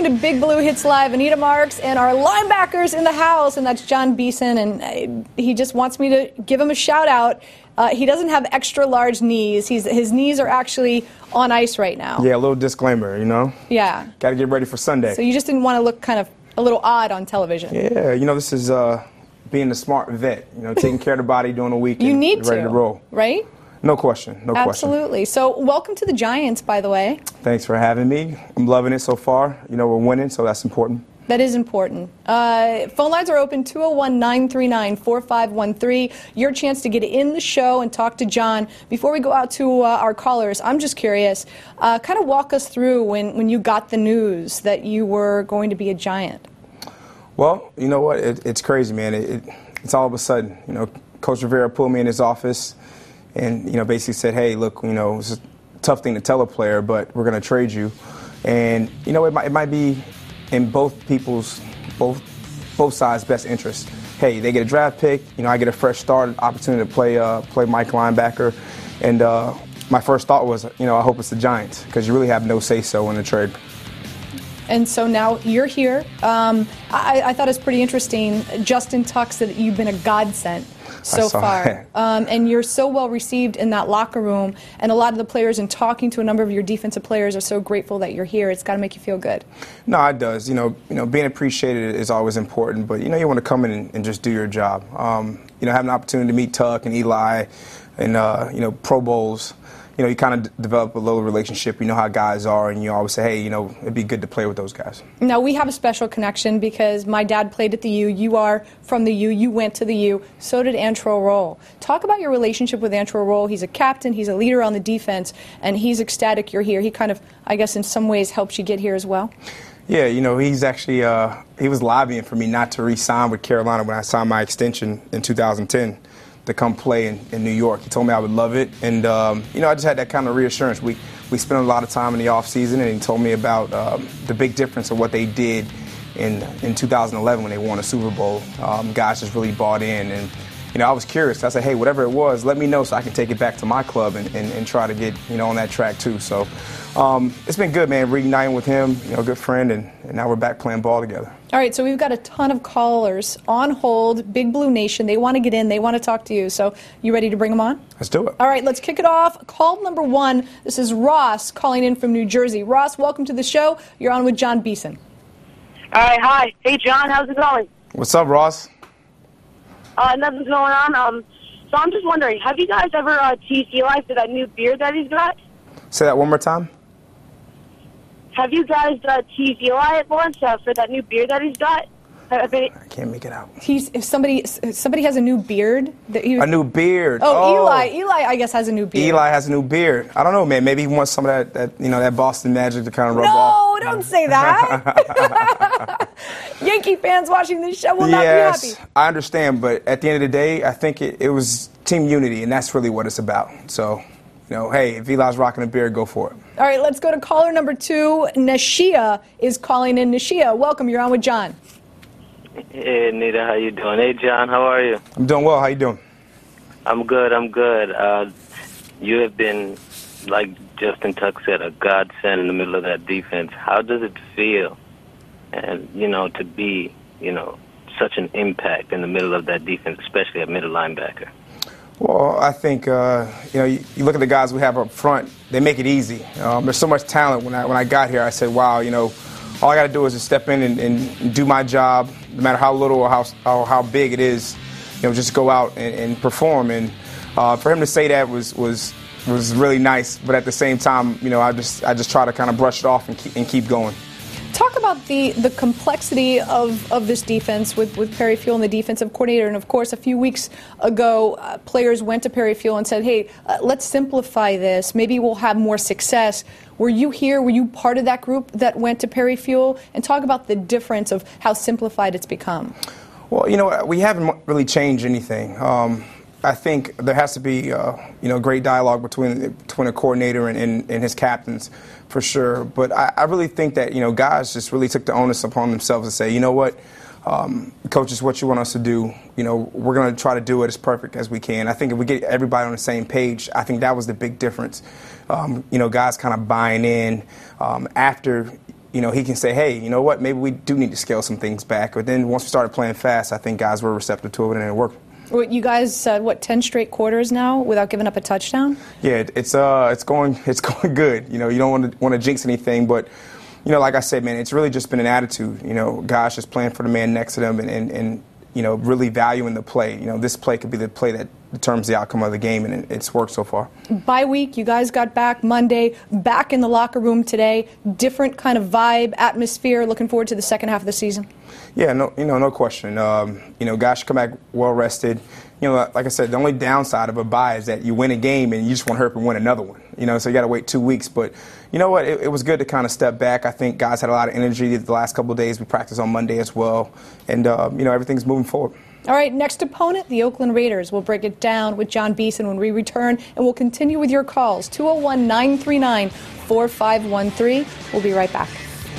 Welcome to Big Blue Hits Live. Anita Marks and our linebackers in the house, and that's John Beeson, and he just wants me to give him a shout-out. He doesn't have extra large knees. His knees are actually on ice right now. Yeah, a little disclaimer, you know? Yeah. Got to get ready for Sunday. So you just didn't want to look kind of a little odd on television. Yeah, you know, this is being a smart vet, you know, taking care of the body during the week. You need ready to roll. Right? No question, no question. Absolutely. So welcome to the Giants, by the way. Thanks for having me. I'm loving it so far. You know, we're winning, so that's important. That is important. Phone lines are open, 201-939-4513. Your chance to get in the show and talk to John. Before we go out to our callers, I'm just curious, kind of walk us through when you got the news that you were going to be a Giant. Well, you know what? It's crazy, man. It's all of a sudden. You know, Coach Rivera pulled me in his office and, you know, basically said, hey, look, you know, it's a tough thing to tell a player, but we're going to trade you. And, you know, it might be in both sides' best interest. Hey, they get a draft pick. You know, I get a fresh start, opportunity to play Mike linebacker. And my first thought was, you know, I hope it's the Giants because you really have no say-so in the trade. And so now you're here. I thought it was pretty interesting. Justin Tuck said that you've been a godsend so far. And you're so well received in that locker room. And a lot of the players, and talking to a number of your defensive players, are so grateful that you're here. It's got to make you feel good. No, it does. You know, being appreciated is always important. But, you know, you want to come in and just do your job. You know, having an opportunity to meet Tuck and Eli and, you know, Pro Bowls. You know, you kind of develop a little relationship. You know how guys are, and you always say, hey, you know, it'd be good to play with those guys. Now, we have a special connection because my dad played at the U. You are from the U. You went to the U. So did Antrel Rolle. Talk about your relationship with Antrel Rolle. He's a captain. He's a leader on the defense, and he's ecstatic you're here. He kind of, I guess, in some ways helps you get here as well. Yeah, you know, he's actually, he was lobbying for me not to re-sign with Carolina when I signed my extension in 2010. To come play in New York. He told me I would love it, and you know, I just had that kind of reassurance. We spent a lot of time in the off season, and he told me about the big difference of what they did in 2011 when they won a Super Bowl. Guys just really bought in, and you know, I was curious. I said, hey, whatever it was, let me know so I can take it back to my club and try to get, you know, on that track too. So it's been good, man, reuniting with him, you know, good friend, and now we're back playing ball together. All right, so we've got a ton of callers on hold, Big Blue Nation. They want to get in. They want to talk to you. So you ready to bring them on? Let's do it. All right, let's kick it off. Call number one. This is Ross calling in from New Jersey. Ross, welcome to the show. You're on with John Beeson. All right, hi. Hey, John, how's it going? What's up, Ross? Nothing's going on. So I'm just wondering, have you guys ever teased Eli for that new beard that he's got? Say that one more time. Have you guys teased Eli at once for that new beard that he's got? I can't make it out. If somebody has a new beard. A new beard. Oh, Eli, I guess, has a new beard. Eli has a new beard. I don't know, man. Maybe he wants some of that you know, that Boston magic to kind of rub off. No, don't say that. Yankee fans watching this show will not be happy. Yes, I understand, but at the end of the day, I think it was team unity, and that's really what it's about. So, you know, hey, if Eli's rocking a beard, go for it. All right, let's go to caller number 2. Nashia is calling in. Nashia, welcome. You're on with John. Hey, Anita, how you doing? Hey, John, how are you? I'm doing well. How you doing? I'm good. You have been, like Justin Tuck said, a godsend in the middle of that defense. How does it feel, and you know, to be, you know, such an impact in the middle of that defense, especially at middle linebacker? Well, I think, you know, you look at the guys we have up front, they make it easy. There's so much talent. When I got here, I said, wow, you know, all I got to do is just step in and do my job, no matter how little or how big it is, you know, just go out and perform. And for him to say that was really nice. But at the same time, you know, I just try to kind of brush it off and keep going. Talk about the complexity of this defense with Perry Fewell and the defensive coordinator. And, of course, a few weeks ago, players went to Perry Fewell and said, hey, let's simplify this. Maybe we'll have more success. Were you here? Were you part of that group that went to Perry Fewell? And talk about the difference of how simplified it's become. Well, you know, we haven't really changed anything. I think there has to be, you know, great dialogue between a coordinator and his captains, for sure. But I really think that, you know, guys just really took the onus upon themselves to say, you know what, coach, is what you want us to do. You know, we're going to try to do it as perfect as we can. I think if we get everybody on the same page, I think that was the big difference. You know, guys kind of buying in after you know, he can say, hey, you know what, maybe we do need to scale some things back. But then once we started playing fast, I think guys were receptive to it and it worked. You guys, 10 straight quarters now without giving up a touchdown? Yeah, it's going good. You know, you don't want to jinx anything, but, you know, like I said, man, it's really just been an attitude. You know, guys just playing for the man next to them and you know, really valuing the play. You know, this play could be the play that determines the outcome of the game, and it's worked so far. Bye week, you guys got back Monday, back in the locker room today. Different kind of vibe, atmosphere. Looking forward to the second half of the season. Yeah, no question. You know, guys should come back well rested. You know, like I said, the only downside of a bye is that you win a game and you just want to hurry up and win another one. You know, so you got to wait 2 weeks. But you know what? It was good to kind of step back. I think guys had a lot of energy the last couple of days. We practiced on Monday as well, and you know, everything's moving forward. All right, next opponent, the Oakland Raiders. We'll break it down with John Beeson when we return, and we'll continue with your calls. 201-939-4513. We'll be right back.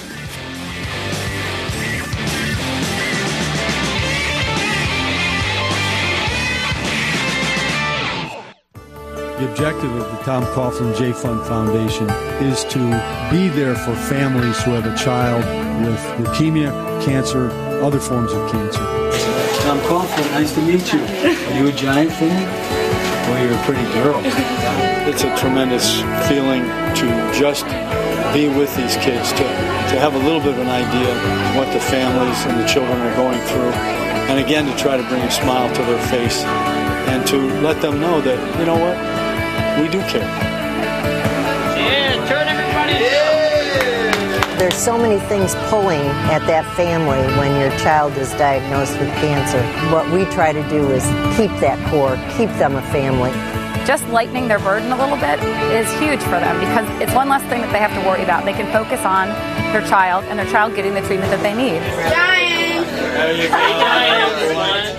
The objective of the Tom Coughlin J Fund Foundation is to be there for families who have a child with leukemia, cancer, other forms of cancer. Tom Coughlin, nice to meet you. Are you a Giant fan? Well, you're a pretty girl. It's a tremendous feeling to just be with these kids, to have a little bit of an idea of what the families and the children are going through, and again, to try to bring a smile to their face and to let them know that, you know what, we do care. Yeah, turn everybody. Yeah. There's so many things pulling at that family when your child is diagnosed with cancer. What we try to do is keep that core, keep them a family. Just lightening their burden a little bit is huge for them because it's one less thing that they have to worry about. They can focus on their child and their child getting the treatment that they need. Giants! There you go. Giants, everyone.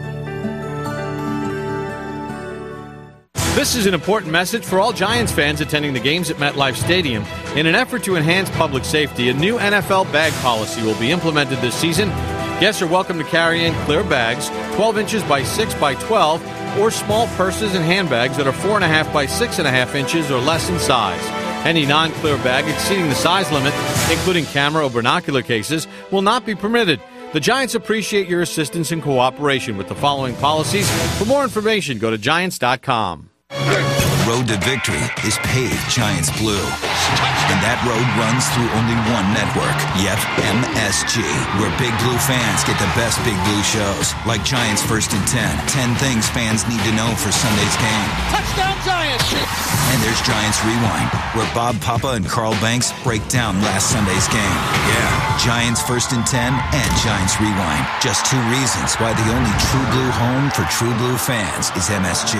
This is an important message for all Giants fans attending the games at MetLife Stadium. In an effort to enhance public safety, a new NFL bag policy will be implemented this season. Guests are welcome to carry in clear bags, 12 inches by 6 by 12, or small purses and handbags that are 4.5 by 6.5 inches or less in size. Any non-clear bag exceeding the size limit, including camera or binocular cases, will not be permitted. The Giants appreciate your assistance and cooperation with the following policies. For more information, go to Giants.com. Road to victory is paved Giants blue. And that road runs through only one network, yep, MSG, where Big Blue fans get the best Big Blue shows, like Giants First and 10, 10 things fans need to know for Sunday's game. Touchdown Giants! And there's Giants Rewind, where Bob Papa and Carl Banks break down last Sunday's game. Yeah, Giants First and 10 and Giants Rewind. Just two reasons why the only true blue home for true blue fans is MSG.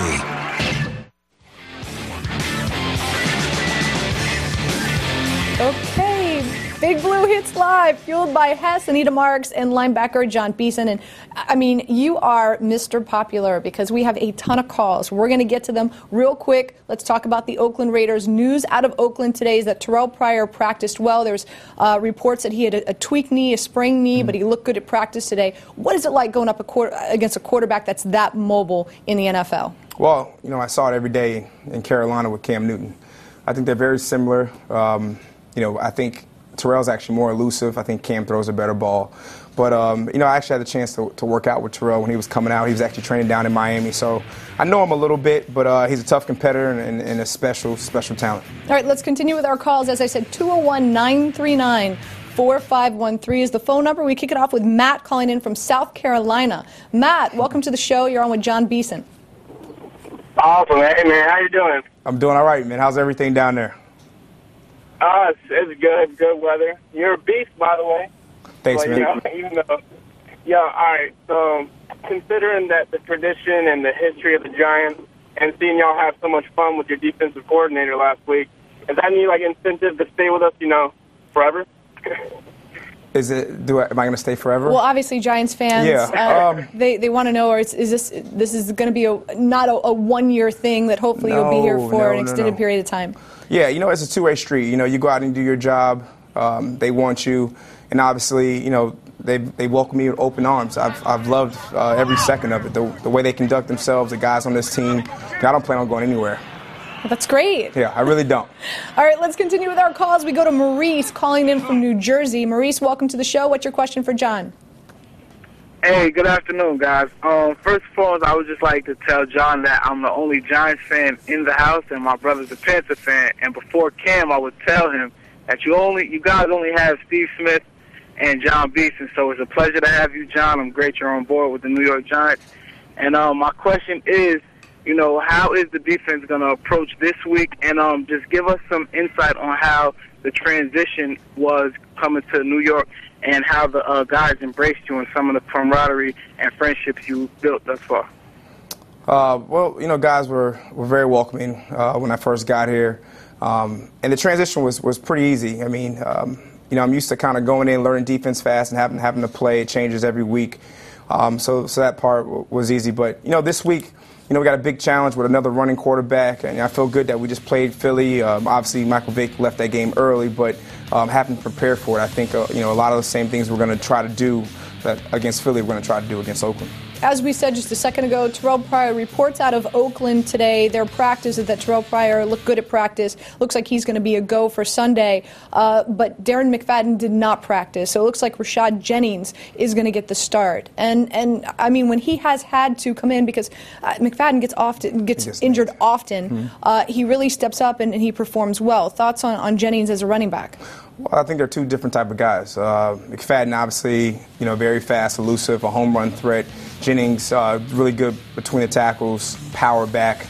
Okay, Big Blue hits live, fueled by Hess, Anita Marks, and linebacker John Beeson. And I mean, you are Mr. Popular because we have a ton of calls. We're going to get to them real quick. Let's talk about the Oakland Raiders. News out of Oakland today is that Terrell Pryor practiced well. There's reports that he had a tweaked knee, a sprained knee, but he looked good at practice today. What is it like going up against a quarterback that's that mobile in the NFL? Well, you know, I saw it every day in Carolina with Cam Newton. I think they're very similar. You know, I think Terrell's actually more elusive. I think Cam throws a better ball. But, you know, I actually had the chance to work out with Terrell when he was coming out. He was actually training down in Miami. So I know him a little bit, but he's a tough competitor and a special talent. All right, let's continue with our calls. As I said, 201-939-4513 is the phone number. We kick it off with Matt calling in from South Carolina. Matt, welcome to the show. You're on with John Beeson. Awesome. Hey, man, how you doing? I'm doing all right, man. How's everything down there? It's good. Good weather. You're a beast, by the way. Thanks, man. All right. So, considering that the tradition and the history of the Giants, and seeing y'all have so much fun with your defensive coordinator last week, is that any incentive to stay with us, forever? Am I going to stay forever? Well, obviously, Giants fans, they want to know, is this going to be not a one-year thing that hopefully you'll be here for an extended period of time? Yeah, it's a two-way street. You go out and do your job. They want you, and obviously, they welcome you with open arms. I've loved every second of it. The way they conduct themselves, the guys on this team. I don't plan on going anywhere. That's great. Yeah, I really don't. All right, let's continue with our calls. We go to Maurice calling in from New Jersey. Maurice, welcome to the show. What's your question for John? Hey, good afternoon, guys. First and foremost, I would just like to tell John that I'm the only Giants fan in the house, and my brother's a Panther fan. And before Cam, I would tell him that you guys only have Steve Smith and John Beeson. So it's a pleasure to have you, John. I'm great you're on board with the New York Giants. And my question is, how is the defense going to approach this week? And just give us some insight on how the transition was coming to New York and how the guys embraced you and some of the camaraderie and friendships you built thus far. Well, guys were very welcoming when I first got here. And the transition was pretty easy. I mean, I'm used to kind of going in, learning defense fast, and having to play. It changes every week. So that part was easy. But, this week, we got a big challenge with another running quarterback, and I feel good that we just played Philly. Obviously, Michael Vick left that game early, but having to prepare for it, I think, a lot of the same things we're going to try to do against Philly, we're going to try to do against Oakland. As we said just a second ago, Terrell Pryor reports out of Oakland today. Their practice is that Terrell Pryor looked good at practice. Looks like he's going to be a go for Sunday. But Darren McFadden did not practice. So it looks like Rashad Jennings is going to get the start. And I mean, when he has had to come in, because McFadden gets injured often, he really steps up and he performs well. Thoughts on Jennings as a running back? Well, I think they're two different type of guys. McFadden, obviously, very fast, elusive, a home run threat. Jennings, really good between the tackles, power back,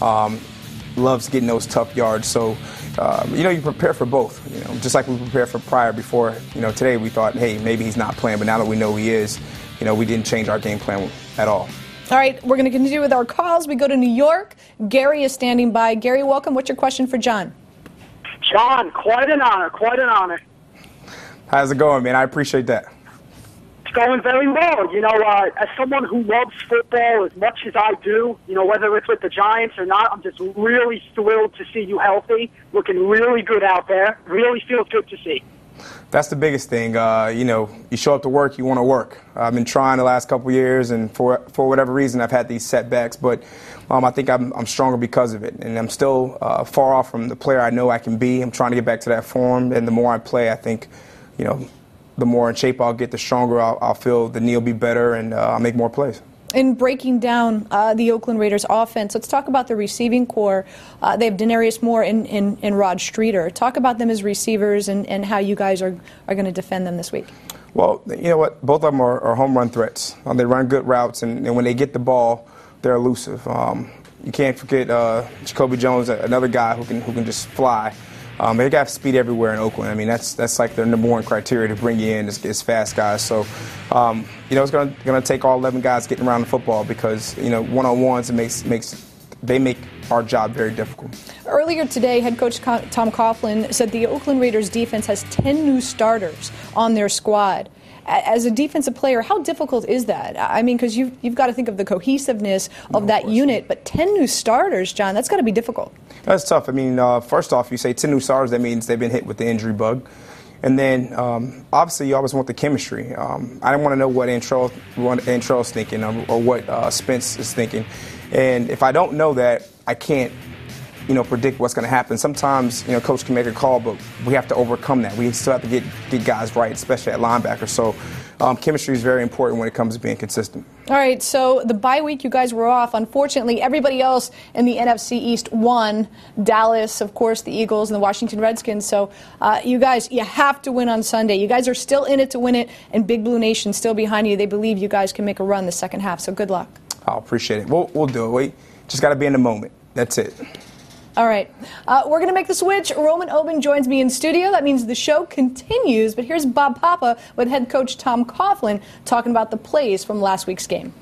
loves getting those tough yards. So, you prepare for both. Just like we prepared for Pryor before. Today we thought, hey, maybe he's not playing, but now that we know he is, we didn't change our game plan at all. All right, we're going to continue with our calls. We go to New York. Gary is standing by. Gary, welcome. What's your question for John? John, quite an honor. How's it going, man? I appreciate that. It's going very well. As someone who loves football as much as I do, whether it's with the Giants or not, I'm just really thrilled to see you healthy, looking really good out there. Really feels good to see. That's the biggest thing. You show up to work, you want to work. I've been trying the last couple of years, and for whatever reason, I've had these setbacks. But I think I'm stronger because of it, and I'm still far off from the player I know I can be. I'm trying to get back to that form, and the more I play, I think, the more in shape I'll get, the stronger I'll feel. The knee will be better, and I'll make more plays. In breaking down the Oakland Raiders offense, let's talk about the receiving core. They have Denarius Moore and Rod Streeter. Talk about them as receivers and how you guys are going to defend them this week. Well, you know what? Both of them are home run threats. They run good routes, and when they get the ball, they're elusive. You can't forget Jacoby Jones, another guy who can just fly. They got speed everywhere in Oakland. I mean, that's like their number one criteria to bring you in is fast guys. So, it's going to take all 11 guys getting around the football because, one-on-ones, they make our job very difficult. Earlier today, head coach Tom Coughlin said the Oakland Raiders defense has 10 new starters on their squad. As a defensive player, how difficult is that? I mean, because you've got to think of the cohesiveness of that unit, but 10 new starters, John, that's got to be difficult. That's tough. I mean, first off, you say 10 new starters, that means they've been hit with the injury bug. And then, obviously, you always want the chemistry. I didn't want to know what Antrell's thinking or what Spence is thinking. And if I don't know that, I can't, predict what's going to happen. Sometimes, coach can make a call, but we have to overcome that. We still have to get guys right, especially at linebacker. So chemistry is very important when it comes to being consistent. All right, so the bye week, you guys were off. Unfortunately, everybody else in the NFC East won. Dallas, of course, the Eagles, and the Washington Redskins. So you guys, you have to win on Sunday. You guys are still in it to win it, and Big Blue Nation still behind you. They believe you guys can make a run the second half, so good luck. I appreciate it. We'll do it. We just got to be in the moment. That's it. All right. We're going to make the switch. Roman Oben joins me in studio. That means the show continues. But here's Bob Papa with head coach Tom Coughlin talking about the plays from last week's game.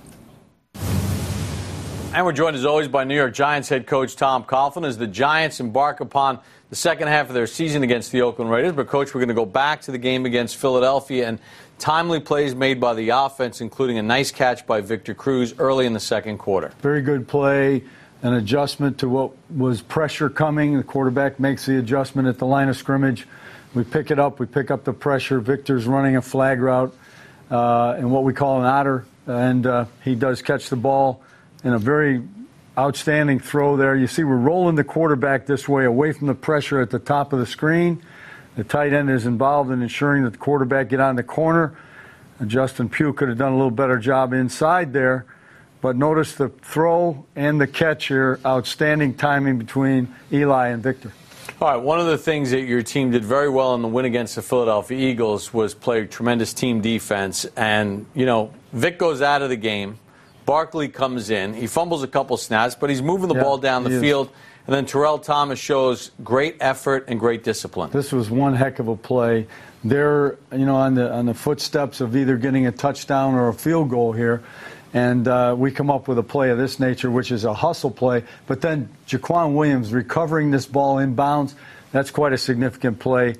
And we're joined, as always, by New York Giants head coach Tom Coughlin as the Giants embark upon the second half of their season against the Oakland Raiders. But, Coach, we're going to go back to the game against Philadelphia and timely plays made by the offense, including a nice catch by Victor Cruz early in the second quarter. Very good play. An adjustment to what was pressure coming. The quarterback makes the adjustment at the line of scrimmage. We pick it up. We pick up the pressure. Victor's running a flag route and what we call an otter, and he does catch the ball in a very outstanding throw there. You see we're rolling the quarterback this way, away from the pressure at the top of the screen. The tight end is involved in ensuring that the quarterback get on the corner. And Justin Pugh could have done a little better job inside there. But notice the throw and the catch here, outstanding timing between Eli and Victor. All right, one of the things that your team did very well in the win against the Philadelphia Eagles was play tremendous team defense. And, you know, Vic goes out of the game. Barkley comes in. He fumbles a couple snaps, but he's moving the ball down the field. And then Terrell Thomas shows great effort and great discipline. This was one heck of a play. They're, you know, on the footsteps of either getting a touchdown or a field goal here. And we come up with a play of this nature, which is a hustle play. But then Jaquan Williams recovering this ball inbounds, that's quite a significant play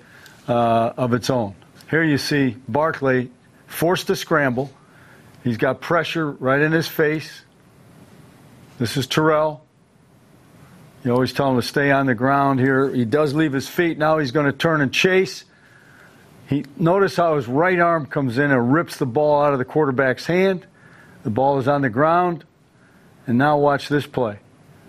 of its own. Here you see Barkley forced to scramble. He's got pressure right in his face. This is Terrell. You always tell him to stay on the ground here. He does leave his feet. Now he's going to turn and chase. Notice how his right arm comes in and rips the ball out of the quarterback's hand. The ball is on the ground, and now watch this play.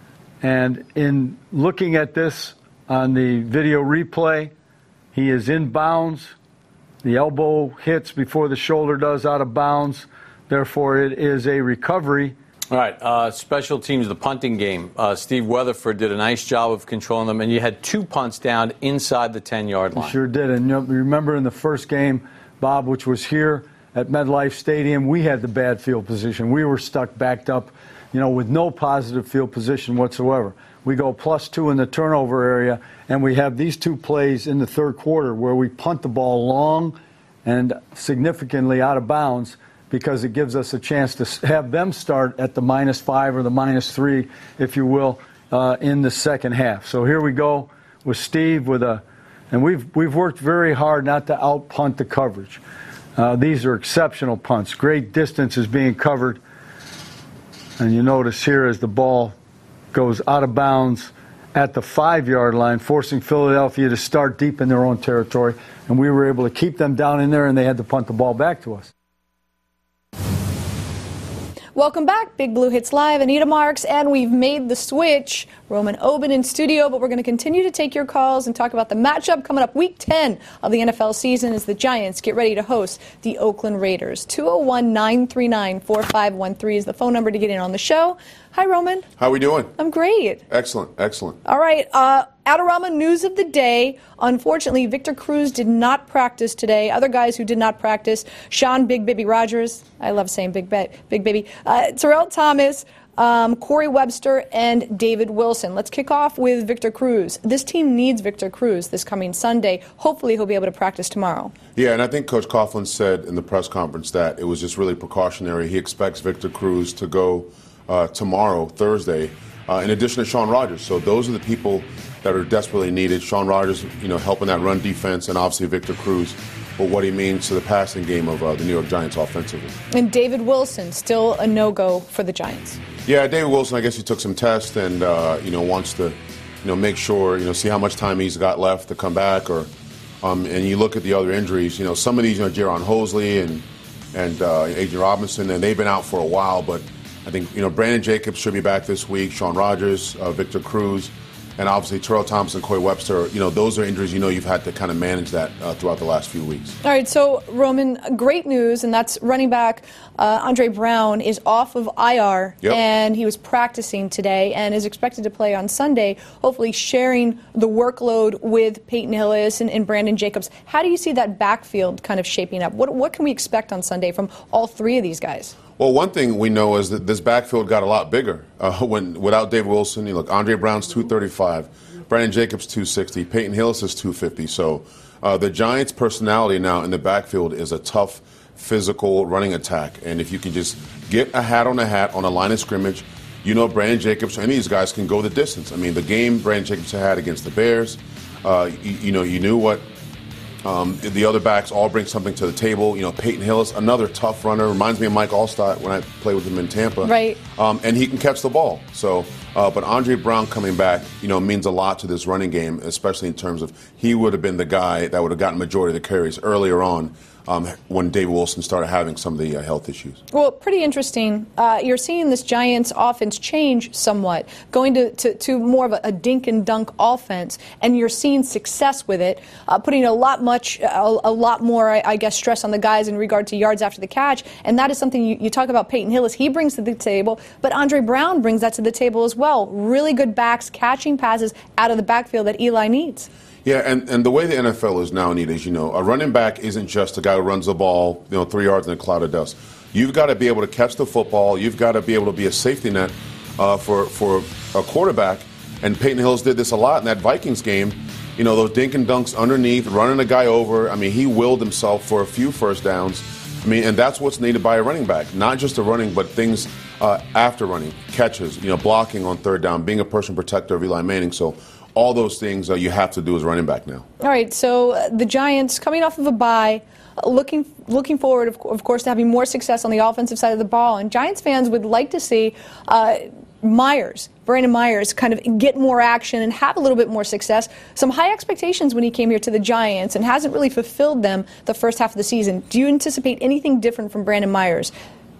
And in looking at this on the video replay, he is in bounds. The elbow hits before the shoulder does out of bounds. Therefore, it is a recovery. All right, special teams, the punting game. Steve Weatherford did a nice job of controlling them, and you had 2 punts down inside the 10-yard line. You sure did. And you remember in the first game, Bob, which was here, at MetLife Stadium, we had the bad field position. We were stuck backed up, you know, with no positive field position whatsoever. We go +2 in the turnover area, and we have these 2 plays in the third quarter where we punt the ball long and significantly out of bounds because it gives us a chance to have them start at the -5 or the -3, if you will, in the second half. So here we go with Steve and we've worked very hard not to out-punt the coverage. These are exceptional punts. Great distance is being covered. And you notice here as the ball goes out of bounds at the 5-yard line, forcing Philadelphia to start deep in their own territory. And we were able to keep them down in there, and they had to punt the ball back to us. Welcome back, Big Blue Hits Live. Anita Marks, and we've made the switch. Roman Oben in studio, but we're going to continue to take your calls and talk about the matchup coming up Week 10 of the NFL season as the Giants get ready to host the Oakland Raiders. 201-939-4513 is the phone number to get in on the show. Hi, Roman. How we doing? I'm great. Excellent, excellent. All right, Adorama news of the day. Unfortunately, Victor Cruz did not practice today. Other guys who did not practice, Sean Big Baby Rogers. I love saying Big Baby. Terrell Thomas, Corey Webster, and David Wilson. Let's kick off with Victor Cruz. This team needs Victor Cruz this coming Sunday. Hopefully he'll be able to practice tomorrow. Yeah, and I think Coach Coughlin said in the press conference that it was just really precautionary. He expects Victor Cruz to go tomorrow, Thursday, in addition to Sean Rogers. So those are the people that are desperately needed. Sean Rogers, helping that run defense, and obviously Victor Cruz, but what he means to the passing game of the New York Giants offensively. And David Wilson, still a no-go for the Giants. Yeah, David Wilson, I guess he took some tests and, wants to, make sure, see how much time he's got left to come back. Or, and you look at the other injuries, some of these, Jaron Hosley and Adrian Robinson, and they've been out for a while, but I think, Brandon Jacobs should be back this week, Sean Rogers, Victor Cruz, and obviously Terrell Thomas and Corey Webster. Those are injuries you've had to kind of manage that throughout the last few weeks. All right, so Roman, great news, and that's running back Andre Brown is off of IR, and he was practicing today and is expected to play on Sunday, hopefully sharing the workload with Peyton Hillis and Brandon Jacobs. How do you see that backfield kind of shaping up? What can we expect on Sunday from all three of these guys? Well, one thing we know is that this backfield got a lot bigger without David Wilson. You look, Andre Brown's 235, Brandon Jacobs 260, Peyton Hillis is 250. So the Giants' personality now in the backfield is a tough, physical running attack. And if you can just get a hat on a line of scrimmage, Brandon Jacobs and these guys can go the distance. I mean, the game Brandon Jacobs had against the Bears, you knew what. The other backs all bring something to the table. Peyton Hillis, another tough runner, reminds me of Mike Allstott when I played with him in Tampa. Right. And he can catch the ball. So, but Andre Brown coming back, means a lot to this running game, especially in terms of he would have been the guy that would have gotten majority of the carries earlier on when David Wilson started having some of the health issues. Well, pretty interesting. You're seeing this Giants offense change somewhat, going to more of a dink and dunk offense, and you're seeing success with it, putting a lot more, I guess, stress on the guys in regard to yards after the catch, and that is something you talk about Peyton Hillis, he brings to the table, but Andre Brown brings that to the table as well. Really good backs, catching passes out of the backfield that Eli needs. Yeah, and the way the NFL is now, Anita, is, a running back isn't just a guy who runs the ball, 3 yards in a cloud of dust. You've got to be able to catch the football. You've got to be able to be a safety net for a quarterback. And Peyton Hillis did this a lot in that Vikings game. Those dink and dunks underneath, running a guy over. I mean, he willed himself for a few first downs. I mean, and that's what's needed by a running back. Not just the running, but things after running, catches, blocking on third down, being a person protector of Eli Manning. So all those things you have to do as running back now. All right, so the Giants coming off of a bye, looking forward, of course, to having more success on the offensive side of the ball. And Giants fans would like to see Brandon Myers, kind of get more action and have a little bit more success. Some high expectations when he came here to the Giants and hasn't really fulfilled them the first half of the season. Do you anticipate anything different from Brandon Myers?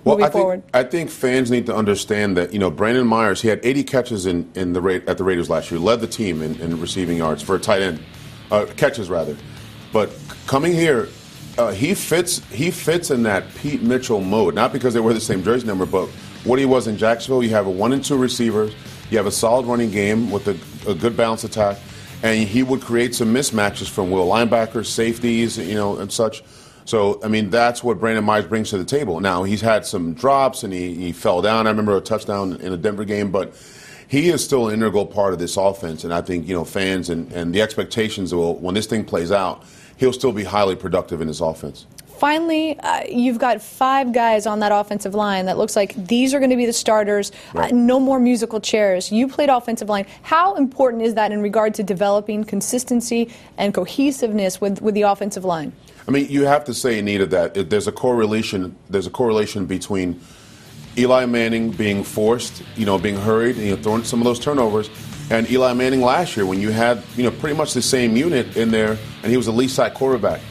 I think fans need to understand that, Brandon Myers, he had 80 catches at the Raiders last year, led the team in receiving yards for a tight end, catches rather. But coming here, he fits in that Pete Mitchell mode, not because they wear the same jersey number, but what he was in Jacksonville. You have a 1 and 2 receivers, you have a solid running game with a good balanced attack, and he would create some mismatches from linebackers, safeties, and such. So, I mean, that's what Brandon Myers brings to the table. Now, he's had some drops, and he fell down. I remember a touchdown in a Denver game, but he is still an integral part of this offense. And I think, fans and the expectations will, when this thing plays out, he'll still be highly productive in this offense. Finally, you've got 5 guys on that offensive line that looks like these are going to be the starters. Right. No more musical chairs. You played offensive line. How important is that in regard to developing consistency and cohesiveness with the offensive line? I mean, you have to say, Anita, that there's a correlation between Eli Manning being forced, being hurried, and throwing some of those turnovers, and Eli Manning last year when you had, pretty much the same unit in there, and he was a least sack quarterback.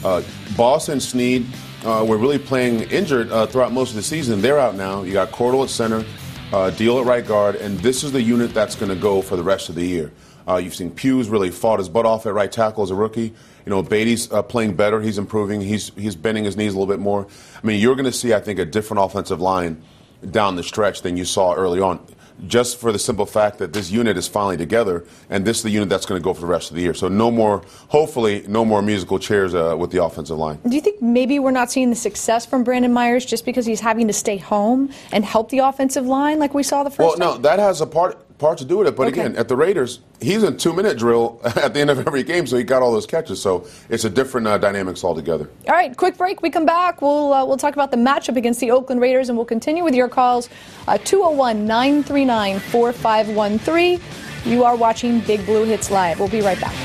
Boss and Snead were really playing injured throughout most of the season. They're out now. You got Cordell at center, Deal at right guard, and this is the unit that's going to go for the rest of the year. You've seen Hughes really fought his butt off at right tackle as a rookie. Beatty's playing better. He's improving. He's bending his knees a little bit more. I mean, you're going to see, I think, a different offensive line down the stretch than you saw early on, just for the simple fact that this unit is finally together, and this is the unit that's going to go for the rest of the year. So hopefully no more musical chairs with the offensive line. Do you think maybe we're not seeing the success from Brandon Myers just because he's having to stay home and help the offensive line like we saw the first time? Well, no, that has a part to do with it. But again, at the Raiders, he's in 2-minute drill at the end of every game, so he got all those catches. So it's a different dynamics altogether. All right, quick break. We come back. We'll talk about the matchup against the Oakland Raiders, and we'll continue with your calls. 201-939-4513. You are watching Big Blue Hits Live. We'll be right back.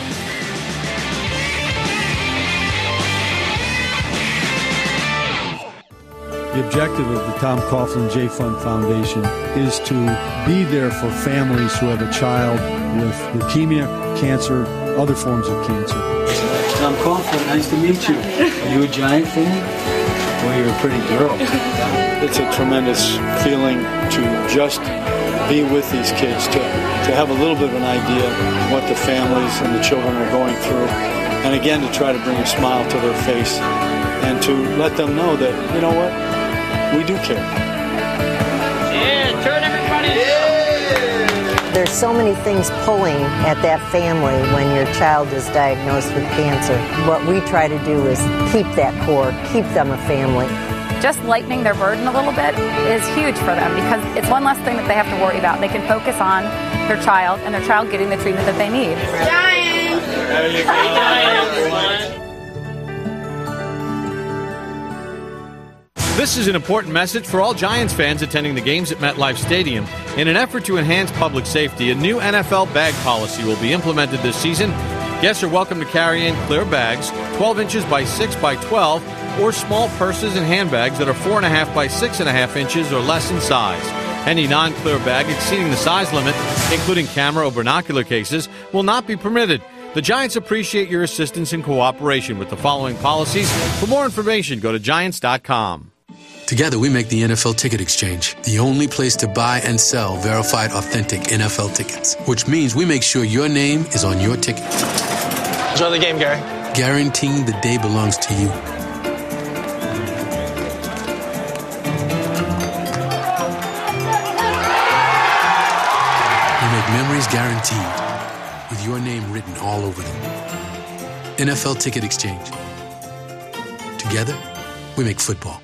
The objective of the Tom Coughlin J Fund Foundation is to be there for families who have a child with leukemia, cancer, other forms of cancer. Tom Coughlin, nice to meet you. Are you a Giant fan? Well, you're a pretty girl. It's a tremendous feeling to just be with these kids, to have a little bit of an idea of what the families and the children are going through, and again to try to bring a smile to their face and to let them know that, you know what, we do care. Yeah, turn everybody. Yeah. There's so many things pulling at that family when your child is diagnosed with cancer. What we try to do is keep that core, keep them a family. Just lightening their burden a little bit is huge for them because it's one less thing that they have to worry about. They can focus on their child and their child getting the treatment that they need. Giants! There you go, everyone. This is an important message for all Giants fans attending the games at MetLife Stadium. In an effort to enhance public safety, a new NFL bag policy will be implemented this season. Guests are welcome to carry in clear bags, 12 inches by 6 by 12, or small purses and handbags that are 4.5 by 6.5 inches or less in size. Any non-clear bag exceeding the size limit, including camera or binocular cases, will not be permitted. The Giants appreciate your assistance and cooperation with the following policies. For more information, go to Giants.com. Together, we make the NFL Ticket Exchange the only place to buy and sell verified, authentic NFL tickets, which means we make sure your name is on your ticket. Enjoy the game, Gary. Guaranteeing the day belongs to you. We make memories guaranteed, with your name written all over them. NFL Ticket Exchange. Together, we make football.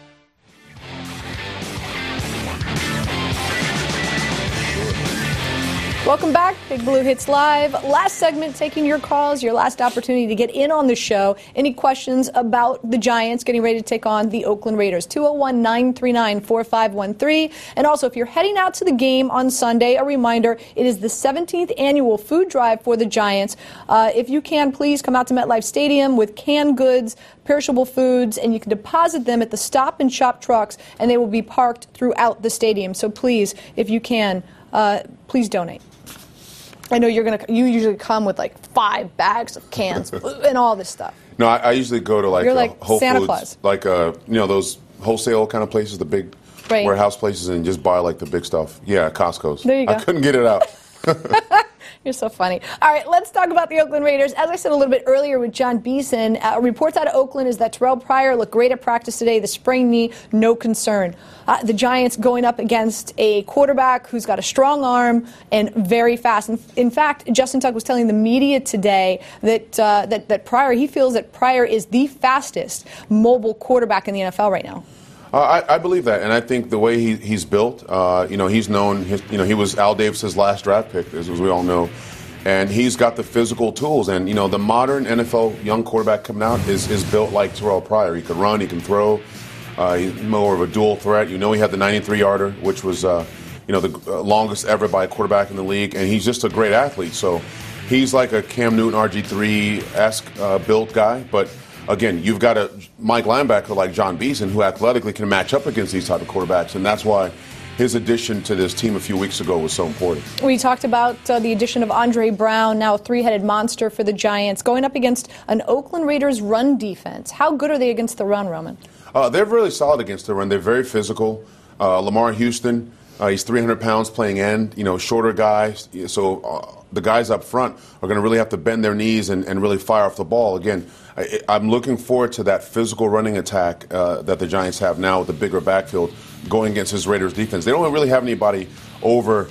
Welcome back, Big Blue Hits Live. Last segment, taking your calls, your last opportunity to get in on the show. Any questions about the Giants getting ready to take on the Oakland Raiders? 201-939-4513. And also, if you're heading out to the game on Sunday, a reminder, it is the 17th annual food drive for the Giants. If you can, please come out to MetLife Stadium with canned goods, perishable foods, and you can deposit them at the Stop and Shop trucks, and they will be parked throughout the stadium. So please, if you can, please donate. I know you usually come with like 5 bags of cans and all this stuff. No, I usually go to You're like Whole Santa Foods, Claus. like those wholesale kind of places, the big warehouse places, and just buy like the big stuff. Yeah, Costco's. There you go. I couldn't get it out. You're so funny. All right, let's talk about the Oakland Raiders. As I said a little bit earlier with John Beeson, reports out of Oakland is that Terrell Pryor looked great at practice today. The sprained knee, no concern. The Giants going up against a quarterback who's got a strong arm and very fast. In fact, Justin Tuck was telling the media today that Pryor, he feels that Pryor is the fastest mobile quarterback in the NFL right now. I believe that, and I think the way he's built, he's known. He was Al Davis's last draft pick, as we all know, and he's got the physical tools. And the modern NFL young quarterback coming out is built like Terrell Pryor. He can run, he can throw. He's more of a dual threat. He had the 93-yarder, which was the longest ever by a quarterback in the league, and he's just a great athlete. So he's like a Cam Newton RG3-esque built guy, but. Again, you've got a Mike linebacker like John Beeson who athletically can match up against these type of quarterbacks, and that's why his addition to this team a few weeks ago was so important. We talked about the addition of Andre Brown, now a 3-headed monster for the Giants, going up against an Oakland Raiders run defense. How good are they against the run, Roman? They're really solid against the run. They're very physical. Lamar Houston, he's 300 pounds playing end, shorter guys. So the guys up front are going to really have to bend their knees and really fire off the ball. Again, I'm looking forward to that physical running attack that the Giants have now with the bigger backfield going against this Raiders defense. They don't really have anybody over,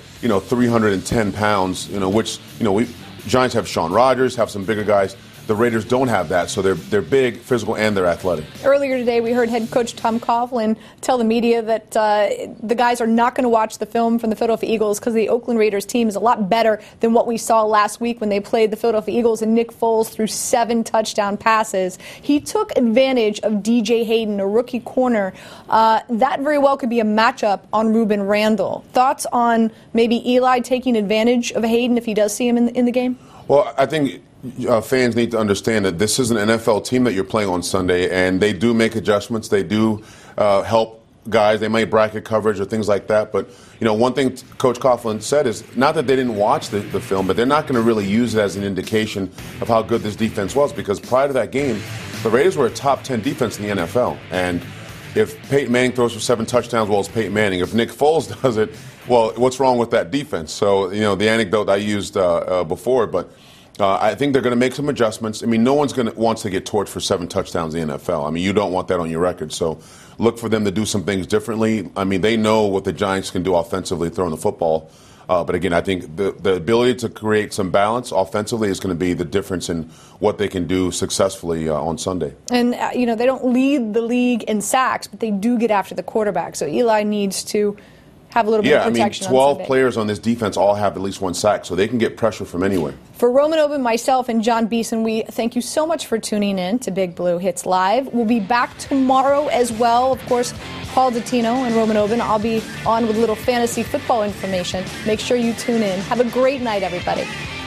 310 pounds, which, Giants have Sean Rodgers, have some bigger guys. The Raiders don't have that, so they're big, physical, and they're athletic. Earlier today, we heard head coach Tom Coughlin tell the media that the guys are not going to watch the film from the Philadelphia Eagles because the Oakland Raiders team is a lot better than what we saw last week when they played the Philadelphia Eagles and Nick Foles threw 7 touchdown passes. He took advantage of DJ Hayden, a rookie corner. That very well could be a matchup on Ruben Randle. Thoughts on maybe Eli taking advantage of Hayden if he does see him in the game? Well, I think fans need to understand that this is an NFL team that you're playing on Sunday, and they do make adjustments. They do help guys. They may bracket coverage or things like that. But, one thing Coach Coughlin said is not that they didn't watch the film, but they're not going to really use it as an indication of how good this defense was, because prior to that game, the Raiders were a top 10 defense in the NFL. And if Peyton Manning throws for 7 touchdowns, well, it's Peyton Manning. If Nick Foles does it, well, what's wrong with that defense? So, the anecdote I used before, but I think they're going to make some adjustments. I mean, no one's wants to get torched for 7 touchdowns in the NFL. I mean, you don't want that on your record. So look for them to do some things differently. I mean, they know what the Giants can do offensively throwing the football. But again, I think the ability to create some balance offensively is going to be the difference in what they can do successfully on Sunday. And, they don't lead the league in sacks, but they do get after the quarterback. So Eli needs to have a little bit of protection. Yeah, 12 players on this defense all have at least 1 sack, so they can get pressure from anywhere. For Roman Oben, myself, and John Beeson, we thank you so much for tuning in to Big Blue Hits Live. We'll be back tomorrow as well. Of course, Paul Dottino and Roman Oben. I'll be on with a little fantasy football information. Make sure you tune in. Have a great night, everybody.